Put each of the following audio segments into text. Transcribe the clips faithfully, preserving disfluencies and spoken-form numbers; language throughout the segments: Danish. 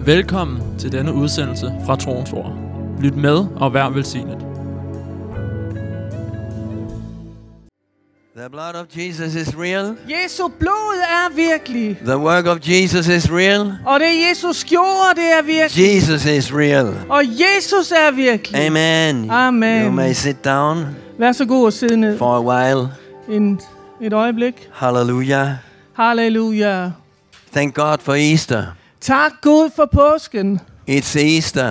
Velkommen til denne udsendelse fra Troens Ord. Lyt med og vær velsignet. The blood of Jesus is real. Jesu blod er virkelig. The work of Jesus is real. Og det Jesus gjorde, det er virkelig. Jesus is real. Og Jesus er virkelig. Amen. Amen. You may sit down Vær så god at sidde ned for a while. en, et øjeblik. Hallelujah. Halleluja. Thank God for Easter. Tak Gud for påsken. It's Easter.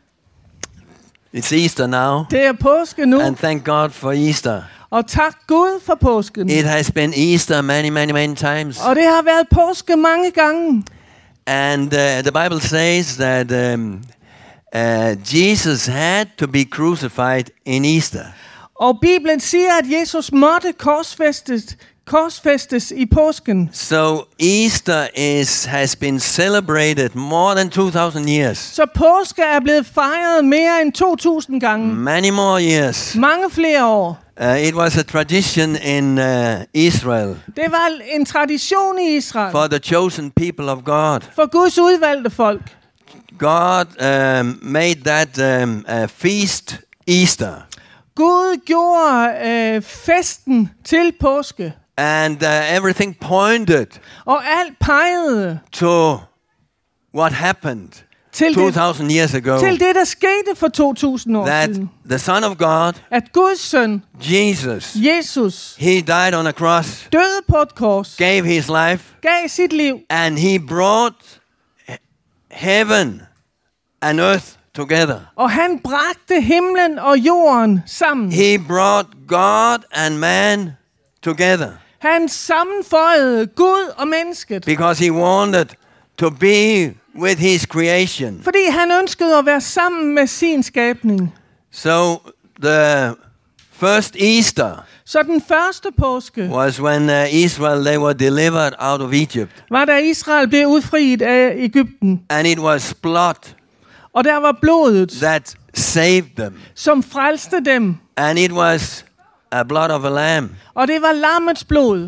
It's Easter now. Det er påske nu. And thank God for Easter. Og tak Gud for påsken. It has been Easter many, many, many times. Og det har været påske mange gange. And uh, the Bible says that um, uh, Jesus had to be crucified in Easter. Og Bibelen siger, at Jesus måtte korsfæstes, korsfæstes i påsken. So Easter is has been celebrated more than two thousand years. Så påske er blevet fejret mere end to tusind gange. Many more years. Mange flere år. Uh, it was a tradition in uh, Israel Det var en tradition i Israel. for the chosen people of God. For Guds udvalgte folk. God um, made that um, a feast Easter. Gud gjorde øh, festen til påske. And uh, everything pointed Og alt pegede to what happened til two det, thousand years ago. til det, der skete for to tusind år That siden. the Son of God, At Guds søn, Jesus, Jesus, he died on a cross, døde på et kors, gave his life, gav sit liv, and he brought he- heaven and earth together. og han bragte himlen og jorden sammen. He brought God and man together Han sammenføjede Gud og mennesket, because he wanted to be with his creation. fordi han ønskede at være sammen med sin skabning. So the first Easter Så den første påske was when uh, Israel, they were delivered out of Egypt. var, da Israel blev udfriet af Egypten. And it was blood Og der var blodet, that saved them. som frelste dem. And it was a blood of a lamb. Og det var lammets blod,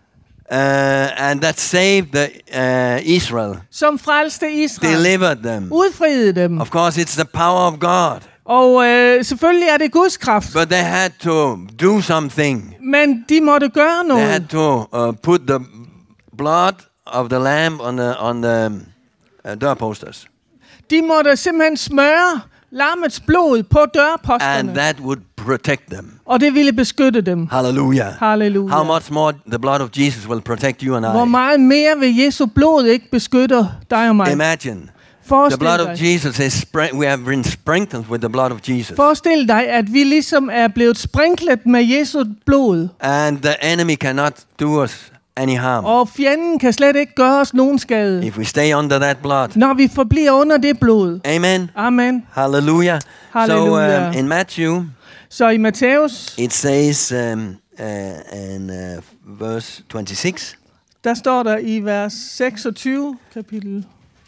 Uh, and that saved the, uh, Israel, som frelste Israel. delivered them. Udfriede dem. Of course, it's the power of God. Og øh, selvfølgelig er det Guds kraft. But they had to do something. Men de måtte gøre They had noget. to uh, put the blood of the lamb on the on the uh, doorposters, De måtte simpelthen smøre lammets blod på and dørposterne. that would protect them. Og det ville beskytte dem. Hallelujah! Halleluja. How much more the blood of Jesus will protect you and Hvor I? meget mere vil Jesu blod ikke beskytte dig og mig? Imagine the Forestil blood of dig, Jesus is sprin- we have been sprinkled with the blood of Jesus, forestil dig, at vi ligesom er blevet sprinklet med Jesu blod. and the enemy cannot do us any harm Og fjenden kan slet ikke gøre os nogen skade, if we stay under that blood. når vi forbliver under det blod. Amen. Amen. Hallelujah. So Hallelujah. um, in Matthew, Så i Matthæus, it says um, uh, in uh, verse twenty-six. der står der i vers seksogtyve, kapitel...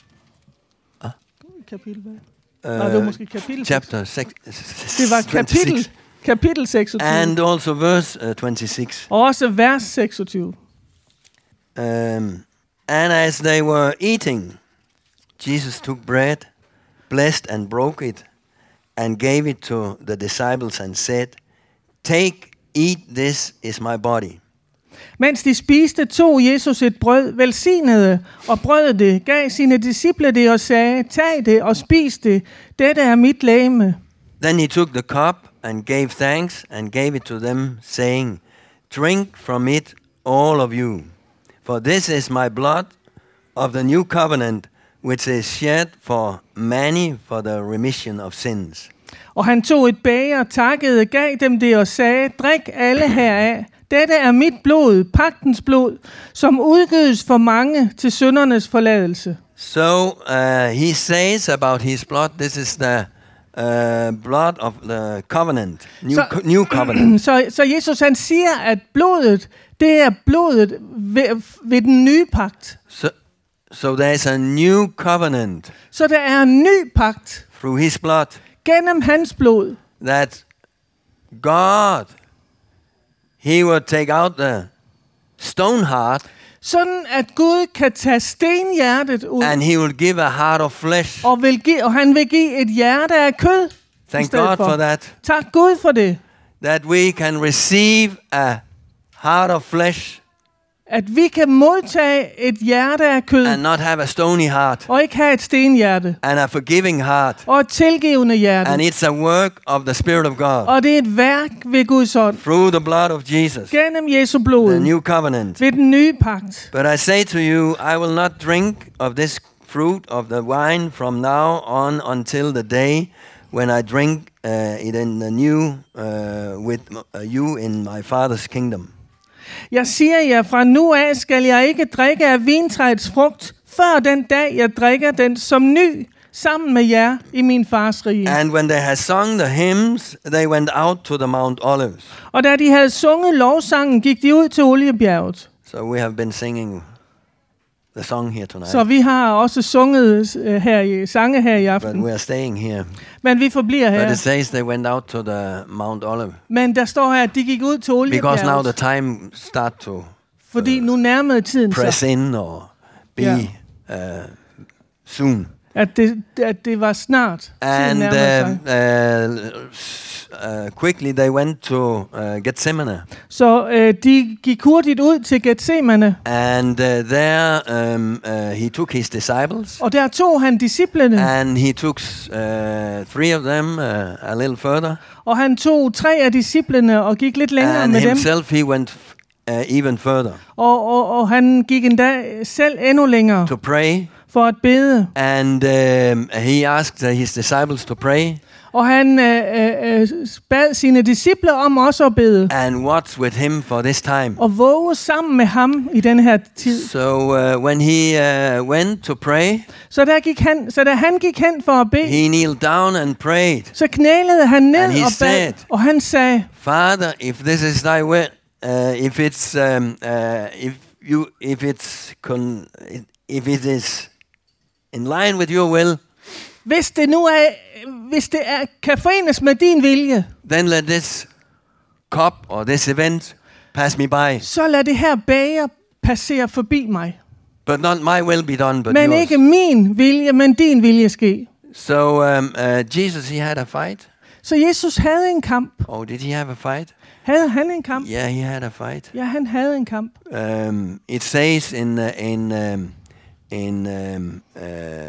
Ah. Kapitel hvad? Uh, Nej, det var måske kapitel. chapter six, Det var kapitel, kapitel seksogtyve. and also verse uh, twenty-six. Og også vers seksogtyve. Um, and as they were eating, Jesus took bread, blessed and broke it, and gave it to the disciples and said, "Take, eat, this is my body." Mens de spiste, tog Jesus et brød, velsignede og brød det, gav sine disciple det og sagde, tag det og spis det, dette er mit legeme. Then he took the cup and gave thanks and gave it to them, saying, "Drink from it, all of you, for this is my blood of the new covenant, which is shed for many for the remission of sins." Og han tog et bæger, takkede, gav dem det og sagde, drik alle heraf. Dette er mit blod, pagtens blod, som udgydes for mange til syndernes forladelse. So uh, he says about his blood, this is the uh, blood of the covenant, new, Så- co- new covenant. Så, så Jesus han siger, at blodet, det er blodet ved, ved den nye pagt. So, so there's a new covenant Så der er en ny pagt through his blood gennem hans blod. that God, he will take out the stone heart sådan at Gud kan tage stenhjertet ud, and he will give a heart of flesh. og, vil give, og han vil give et hjerte af kød. i Thank stedet God for that. Tak Gud for det. That we can receive a heart of flesh At vi kan modtage et hjerte af kød, and not have a stony heart, og ikke have et stenhjerte, and a forgiving heart. og et tilgivende hjerte. And it's a work of the Spirit of God Og det er et værk ved Guds ånd, through the blood of Jesus, gennem Jesu the blod, new covenant. ved den nye pagt. But I say to you, I will not drink of this fruit of the wine from now on until the day when I drink uh, it in the new uh, with uh, you in my Father's kingdom. Jeg siger jer, fra nu af skal jeg ikke drikke af vintræets frugt, før den dag jeg drikker den som ny, sammen med jer i min fars rige. And when they had sung the hymns, they went out to the Mount Olives. Og da de havde sunget lovsangen, gik de ud til Oliebjerget. So we have been singing the song here tonight. Så vi har også sunget uh, her i sange her i But aften. we are staying here. Men vi forbliver But her. it says they went out to the Mount Olive. Men der står her, at de gik ud til Because now the Oliebjerget, time start to fordi nu nærmede tiden press sig, in or be Ja. uh, soon. at det, at det var snart. Tiden And nærmede sig. uh, uh, s- uh, quickly they went to uh, Gethsemane. Så øh, de gik hurtigt ud til Gethsemane, And uh, there um, uh, he took his disciples. og der tog han disciplene, And he took uh, three of them uh, a little further. og han tog tre af disciplene og gik lidt længere And med dem, himself he went uh, even further og, og, og han gik endda selv endnu længere to pray. for at bede. And um, he asked uh, his disciples to pray Og han øh, øh, bad sine disciple om også at bede, and watch with him for this time. og våge sammen med ham i den her tid. So uh, when he uh, went to pray, Så, der gik han, så da han gik hen for at bede, he kneeled down and prayed. så knælede han ned And he og bad, said, og han sagde, Father, if this is thy will, uh, if it's um, uh, if you if it's con- if it is in line with your will, hvis det nu er, hvis det er, kan forenes med din vilje, then let this cup or this event pass me by. så lad det her bæger passere forbi mig. But not my will be done, but Men yours. ikke min vilje, men din vilje ske. So um, uh, Jesus, he had a fight. Så Jesus havde en kamp. Oh, did he have a fight? Havde han en kamp? Yeah, he had a fight. Ja, han havde en kamp. Um, it says in uh, in um, in um, uh,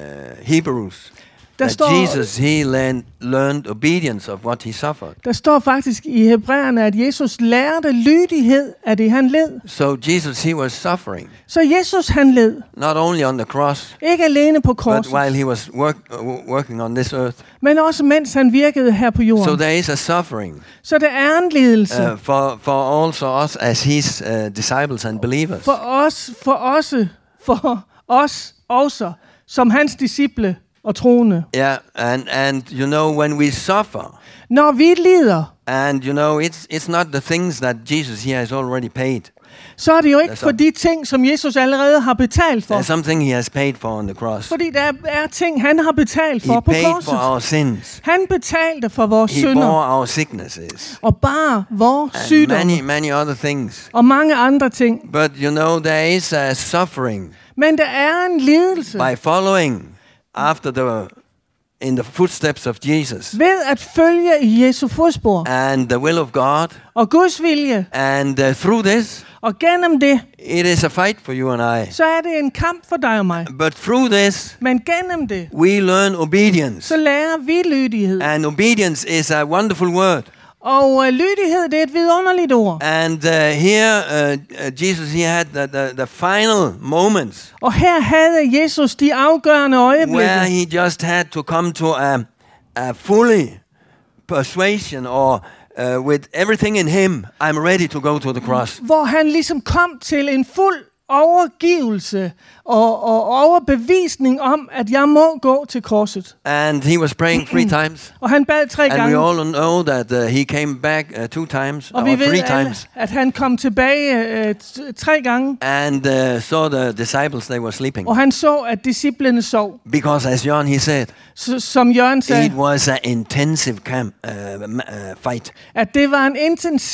Hebrews Der that står, Jesus he learned, learned obedience of what he suffered. der står faktisk i Hebræerne, at Jesus lærte lydighed af det, han led. So Jesus he was suffering Så Jesus, han led. not only on the cross, Ikke alene på but korset, while he was work, uh, working on this earth. men også mens han virkede her på So jorden. there is a suffering Så der er en lidelse uh, for for also us as his uh, disciples and believers. for os, for også, for os også, som hans disciple og troende. Yeah, and and you know when we suffer, Når vi lider, and you know it's it's not the things that Jesus here has already paid. så er det jo ikke That's for de ting, som Jesus allerede har betalt for. There's something he has paid for on the cross. Fordi der er ting, han har betalt He for på paid for korset. our sins. Han betalte for vores He synder bore our sicknesses og bare vores and sygdomme many many other things. og mange andre ting. But you know there is a suffering Men der er en lidelse by following after the in the footsteps of Jesus ved at følge i Jesu fodspor and the will of God, og Guds vilje. and uh, through this Og gennem det, it is a fight for you and I. så er det en kamp for dig og mig. But through this Men gennem det, we learn obedience, så lærer vi lydighed. and obedience is a wonderful word. Og uh, lydighed, det er et vidunderligt ord. And uh, here uh, uh, Jesus he had the, the, the final moments Og her havde Jesus de afgørende where øjeblikke, he just had to come to a, a fully persuasion or uh, with everything in him, I'm ready to go to the cross. hvor han ligesom kom til en fuld overgivelse og, og overbevisning om, at jeg må gå til korset. And he was praying three times. Og han bad tre And we gange, all know that uh, he came back uh, two times og or vi ved three alle, times at han kom tilbage øh, t- tre gange, and uh, saw the disciples, they were sleeping. og han så, at disciplene sov. Because as John he said, Så, som Jørgen it sagde, was an intensive camp, uh, m- uh, fight. at det var en intensiv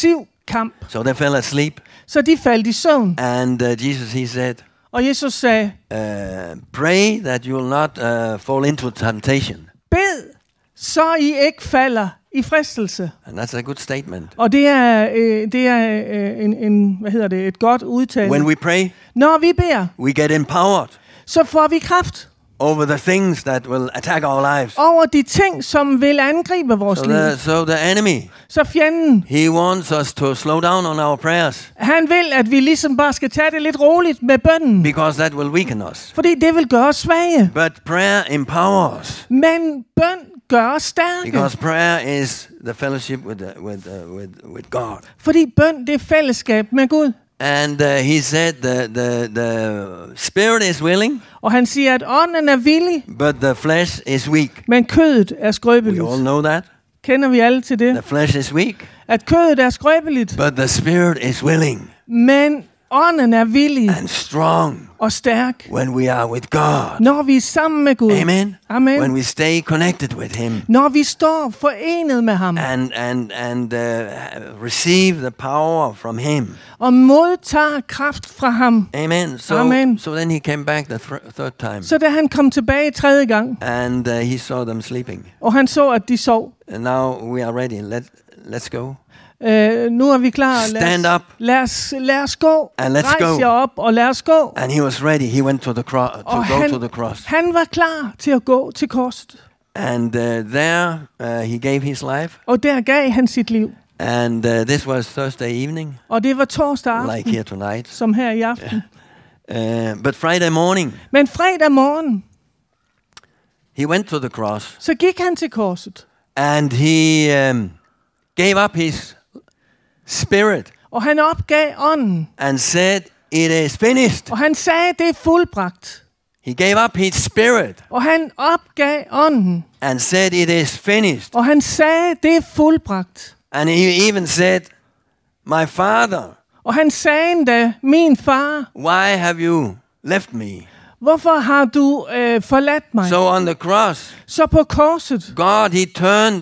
kamp. So they fell asleep. Så de faldt i søvn. And uh, Jesus, he said, Og Jesus sagde, uh, pray that you will not uh, fall into temptation. bed, så I ikke falder i fristelse. And that's a good statement. Og det er, øh, det er øh, en, en, hvad hedder det, et godt udtale. When we pray, Når vi beder, we get empowered så får vi kraft over the things that will attack our lives. over de ting, som vil angribe vores So liv. the, so the enemy, Så fjenden, he wants us to slow down on our prayers han vil, at vi ligesom bare skal tage det lidt roligt med bønnen. because that will weaken us. Fordi det vil gøre os svage. But prayer empowers Men bøn gør os stærke. because prayer is the fellowship with the, with uh, with with God. Fordi bøn, det er fællesskab med Gud. And uh, he said the, the the spirit is willing, Og han siger, at ånden er villig, but the flesh is weak. men kødet er We skrøbeligt. all know that. Kender vi alle til The det? flesh is weak, At kødet er skrøbeligt, but the spirit is willing men ånden er villig and strong og stærk, when we are with God. når vi er sammen med Gud. Amen. Amen. When we stay connected with Him Når vi står forenet med ham and and and uh, receive the power from Him. og modtager kraft fra ham. Amen. So Amen. so then He came back the th- third time, Så da han kom tilbage tredje gang, and uh, He saw them sleeping. og han så, at de sov. And now we are ready. Let let's go. Øh, nu er vi klar. Lad Stand os, up. lad os, lad os gå. And let's Rejs go. jer op, og lad os gå. And He was ready. He went to the cross to Og go han, to the cross. han var klar til at gå til korset. And uh, there uh, He gave His life. Og der gav han sit liv. And uh, this was Thursday evening, Og det var torsdag aften, like here tonight. som her i aften. Uh, but Friday morning, Men fredag morgen, He went to the cross. så gik han til korset. And He um, gave up His spirit Og han opgav ånden. and said, it is finished. Og han sagde, det er fuldbragt. He gave up His spirit Og han opgav ånden. and said, it is finished. Og han sagde, det er fuldbragt. And He even said, my Father, Og han sagde endda, min far, why have you left me? hvorfor har du øh, forladt mig? So on the cross, Så på korset, God, He turned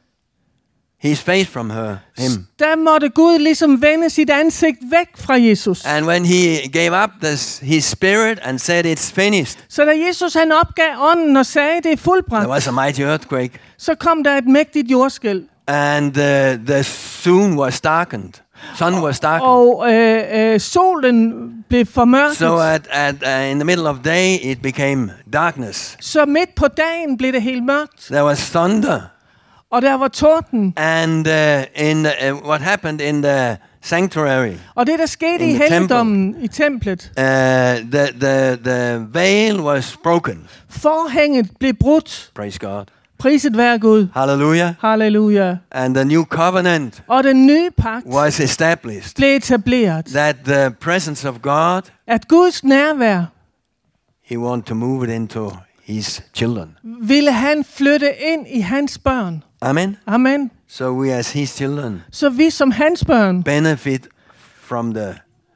His face from her, Him. der måtte Gud ligesom vende sit ansigt væk fra Jesus. And when He gave up this, His spirit and said, it's finished, Så da Jesus han opgav ånden og sagde, det er there fuldbragt, was a mighty earthquake. så kom der et mægtigt jordskælv. And uh, the sun was darkened. Sun was darkened. Og øh, øh, solen blev formørket. So at, at uh, in the middle of day, it became darkness. Så midt på dagen blev det helt mørkt. There was thunder. Og der var torden. And uh, in the, uh, what happened in the sanctuary, Og det, der skete In i the helligdommen i templet, uh, the, the, the veil was broken. forhænget blev brudt. Praise God. Priset være Gud. Hallelujah. Halleluja. And the new covenant Og den nye pagt was established. blev etableret. That the presence of God, At Guds nærvær He wanted to move it into His children. ville han flytte ind i hans børn. Amen. Amen. So we as His children Så vi som hans børn benefit from the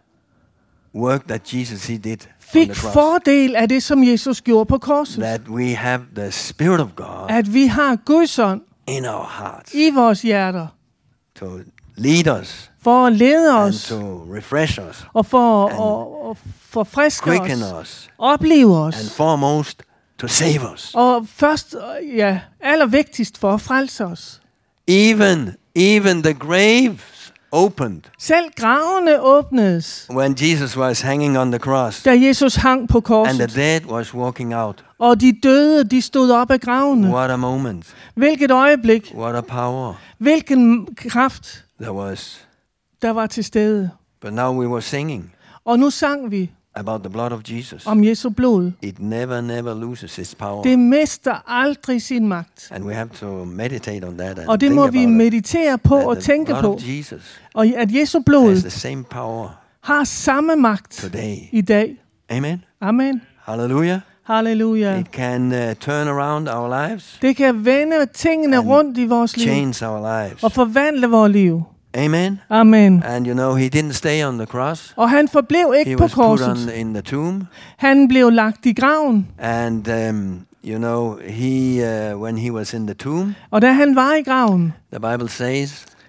work that Jesus He did on fik the cross. fordel af det, som Jesus gjorde på korset. That we have the Spirit of God At vi har Guds ånd in our hearts i vores hjerter. to lead us For at lede and os. to refresh us, Og for and at, at forfriske quicken os. us, Opleve and os. foremost to save us. Og først, ja, allervigtigst for at frelse os. Even, even the graves opened Selv gravene åbnedes, when Jesus was hanging on the cross, da Jesus hang på and the korset. dead was walking out. Og de døde, de stod op af gravene. What a moment! Hvilket øjeblik, What a power hvilken kraft, there was. der var til stede. But now we were singing Og nu sang vi about the blood of Jesus. om Jesu blod. It never, never loses its power. Det mister aldrig sin magt. And we have to meditate on that and Og det think må about vi it. meditere på That og the tænke blood på. of Jesus Og at Jesu blod has the same power har samme magt today. i dag. Amen. Amen. Hallelujah. Halleluja. It can uh, turn around our lives, Det kan vende tingene And rundt i vores liv change our lives. og forvandle vores liv. Amen. Amen. And you know, He didn't stay on the cross. Og han forblev ikke He på was put on korset. in the tomb. Han blev lagt i graven. And um, you know, he uh, when he was in the tomb, Og da han var i graven, the Bible says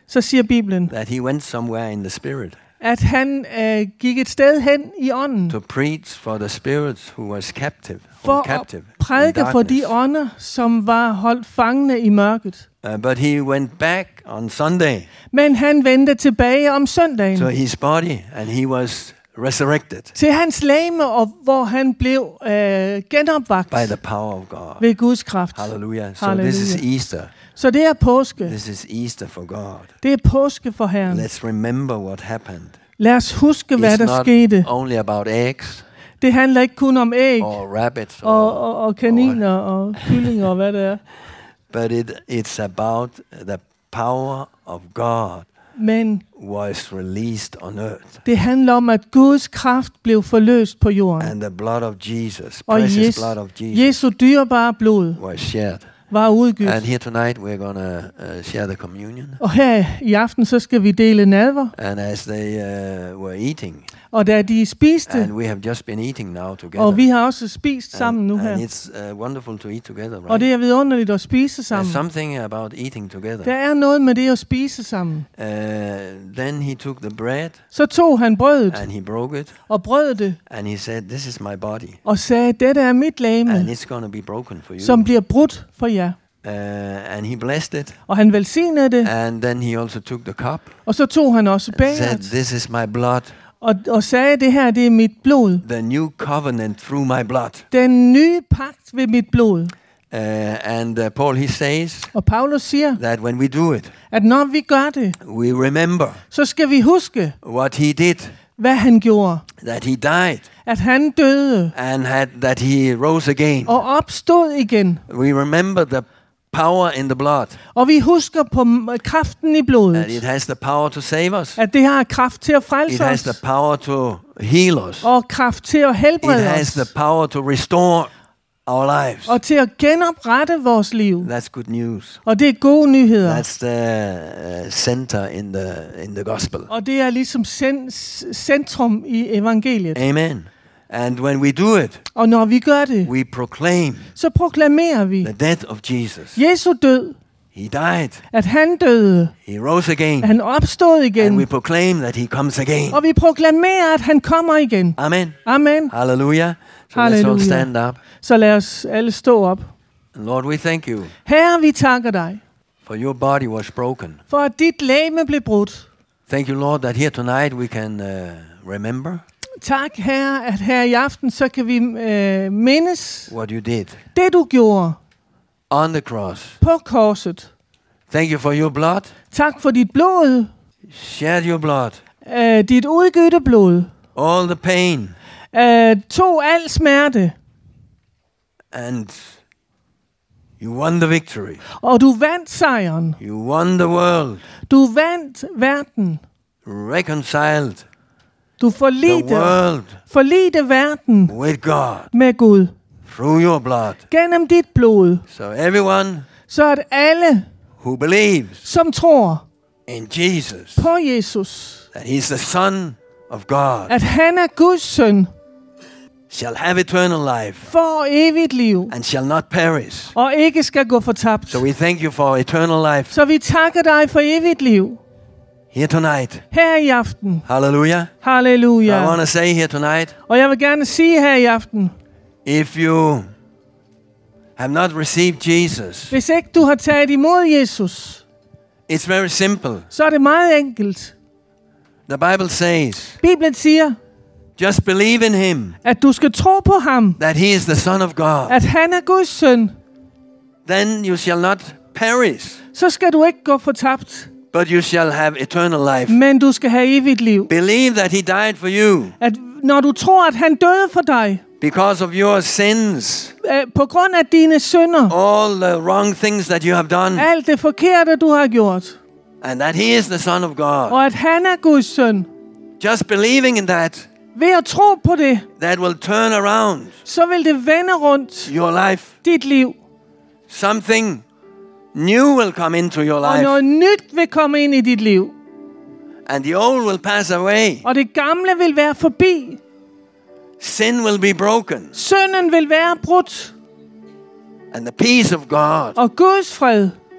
så siger Bibelen, that he went somewhere in the spirit at han øh, gik et sted hen i ånden to preach for the spirits who was captive, for captive at prædike for de ånder, som var holdt fangne i mørket. Uh, but he went back on Sunday Men han vendte tilbage om søndagen to his body, and he was resurrected til hans legeme, og hvor han blev øh, genopvagt by the power of God. ved Guds kraft. Hallelujah. So Halleluja. this is Easter. Så det er påske. This is Easter for God. Det er påske for Herren. Let's remember what happened. Lad os huske, hvad It's der not skete. only about eggs Det handler ikke kun om æg or rabbits, or, og, og, og kaniner og kyllinger og hvad det er. but it, it's about the power of God Men was released on earth, det handler om, at Guds kraft blev forløst på jorden. and the blood of Jesus, Og precious Jesu, blood of Jesus, Jesu dyrebare blod was shed. var udgivet. And here tonight we're gonna uh, share the communion. Og her i aften, så skal vi dele nadver. And as they uh, were eating, Og da de spiste, and we have just been eating now together, og vi har også spist sammen nu and, her. and it's uh, wonderful to eat together, right? Og det er vidunderligt at spise There's sammen. something about eating together. Der er noget med det at spise sammen. Uh, then he took the bread Så tog han brødet and he broke it, og brød det and he said, "This is my body, og sagde, dette er mit and legeme, it's going to be broken for you." som bliver brudt for jer. Uh, and he blessed it, Og han velsignede det, and then he also took the cup og så tog han også and said, bæret "This is my blood, og, og sagde, det her, det er mit blod. the new covenant through my blood." Den nye pagt ved mit blod. Uh, and uh, Paul, he says Og Paulus siger, that when we do it, at når vi gør det, we remember så skal vi huske, what he did, hvad han gjorde. that he died, At han døde and had, that he rose again. og opstod igen. We remember the power in the blood, Og vi husker på m- kraften i and blodet. it has the power to save us. At det har kraft til at It frelse has the os. power to heal us. Og kraft til at It helbrede has os. the power to restore our lives. Og til at genoprette vores liv. That's good news. Og det er gode nyheder. That's the uh, center in the in the gospel. Og det er ligesom cen- centrum i evangeliet. Amen. And when we do it, Og når vi gør det, we proclaim så proklamerer vi the death of Jesus. Jesu død, He died. at han døde, He rose again. at han opstod And we igen. proclaim that he comes again. Og vi proklamerer, at han kommer igen. Amen. Amen. Hallelujah. So let's all Hallelujah. stand up. Så lad os alle stå op. And Lord, we thank you Herre, vi takker dig, for your body was broken. for at dit legeme blev brudt. Thank you, Lord, that here tonight we can uh, remember Tak, Herre, at her i aften, så kan vi øh, mindes what you did det, du gjorde on the cross. på korset. Thank you for your blood. Tak for dit blod, Shed your blood. øh, dit udgytte blod. All the pain. Øh, tog al smerte, And you won the victory. og du vandt sejren. You won the world. Du vandt verden. Reconciled Du the forlidte, world forlidte verden with God med Gud through your blood. gennem dit blod, So everyone så at alle, who believes som tror in Jesus, på Jesus, that he's the Son of God, at han er Guds søn, shall have eternal life får evigt liv and shall not perish. og ikke skal gå fortabt. So we thank you for eternal life Så vi takker dig for evigt liv here tonight. her i aften. Hallelujah. I Halleluja. want to say here tonight, Og jeg vil gerne sige her i aften, if you have not received Jesus, hvis ikke du har taget imod Jesus, it's very simple. så er det meget enkelt. The Bible says, Bibelen siger, just believe in him, at du skal tro på ham, that he is the Son of God. at han er Guds søn. Then you shall not perish, Så skal du ikke gå fortabt, but you shall have eternal life. men du skal have evigt liv. Believe that he died for you At når du tror, at han døde for dig, because of your sins, øh, på grund af dine synder, all the wrong things that you have done, alt det forkerte, du har gjort, and that he is the Son of God. og at han er Guds søn, Just believing in that, ved at tro på det, that will turn around så vil det vende rundt your life. dit liv. Something new will come into your Og life, noget nyt vil komme ind i dit liv. and the old will pass away. Og det gamle vil være forbi. Sin will be broken, Synden vil være brudt. and the peace of God Og Guds fred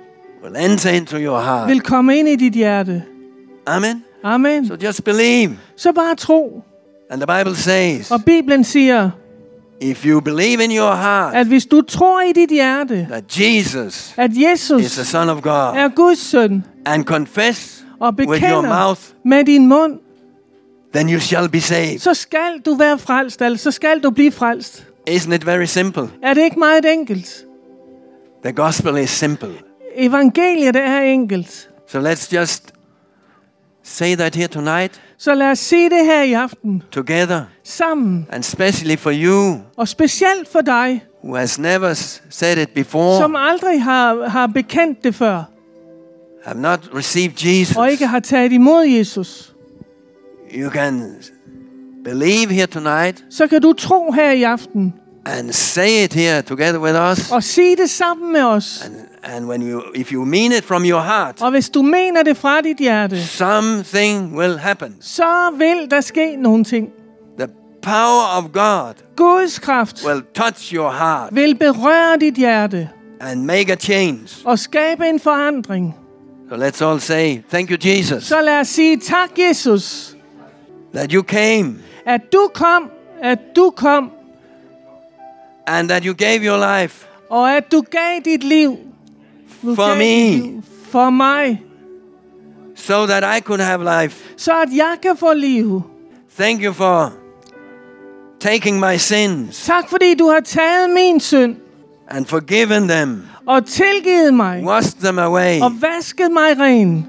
will enter into your heart. vil komme ind i dit hjerte. Amen. Amen. So just believe. Så bare tro. And the Bible says, Og Bibelen siger, if you believe in your heart at hvis du tror i dit hjerte, that Jesus at is the Jesus Son of God, er Guds søn, and confess og with your bekender mouth, med din mund, then you shall be saved. så skal du være frelst, altså så skal du blive frelst. Isn't it very simple? Er det ikke meget enkelt? The gospel is simple. Evangeliet det er enkelt. So let's just say that here tonight, Så lad os sige det her i aften, together, sammen, and especially for you og specielt for dig, who has never s- said it before, som aldrig har, har bekendt det før, have not received Jesus. og ikke har taget imod Jesus. You can believe here tonight Så kan du tro her i aften, and say it here together with us. og sige det sammen med os. And, and when you, if you mean it from your heart, Og hvis du mener det fra dit hjerte, something will happen. så vil der ske nogle ting. The power of God Guds kraft will touch your heart vil berøre dit hjerte and make a change. og skabe en forandring. So let's all say, thank you, Jesus, Så lad os sige tak, Jesus, that you came at du kom, at du kom, and that you gave your life og at du gav dit liv. Du For gav me. dit liv for mig, so that I could have life. så at jeg kan få liv. Thank you for taking my sins Tak fordi du har taget min synd and forgiven them, og tilgivet mig washed them away. og vasket mig ren.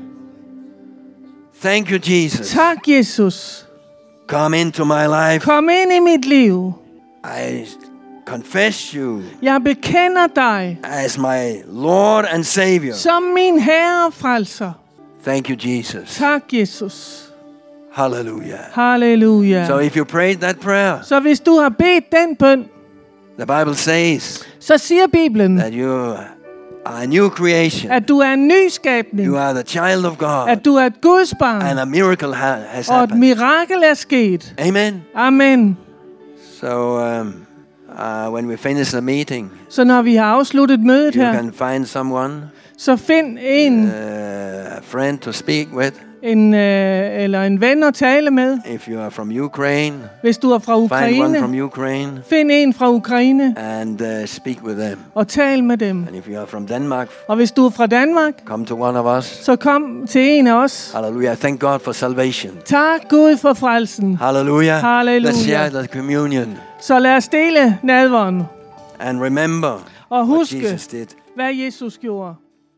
Thank you, Jesus. Tak, Jesus. Come into my life. Kom ind i mit liv. I confess you Jeg bekender dig as my Lord and Savior. som min Herre og Frelser. Thank you, Jesus. Tak, Jesus. Hallelujah. Halleluja. So if you prayed that prayer, Så hvis du har bedt den bøn, the Bible says så siger Bibelen, that you are a new creation. at du er en ny skabning, You are the child of God. at du er et Guds barn, And a miracle ha- has og et happened. mirakel er sket. Amen. Amen. So um, uh, when we finish the meeting, Så når vi har afsluttet mødet you her, can find someone, så find en, uh, a friend to speak with. en øh, eller en ven at tale med. If you are from Ukraine, Hvis du er fra find one Ukraine, from Ukraine find en fra Ukraine and uh, speak with them. og tal med dem. And if you are from Denmark, Og hvis du er fra Danmark, come to one of us. så kom til en af os. Hallelujah. Thank God for salvation. Tak Gud for frelsen. Hallelujah. Halleluja. Let's share the communion Så lad os dele nadveren and remember og what huske, Jesus did. hvad Jesus gjorde.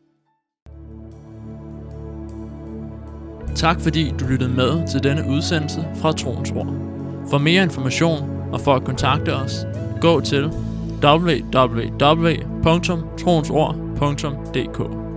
Tak fordi du lyttede med til denne udsendelse fra Troens Ord. For mere information og for at kontakte os, gå til w w w punktum troensord punktum d k.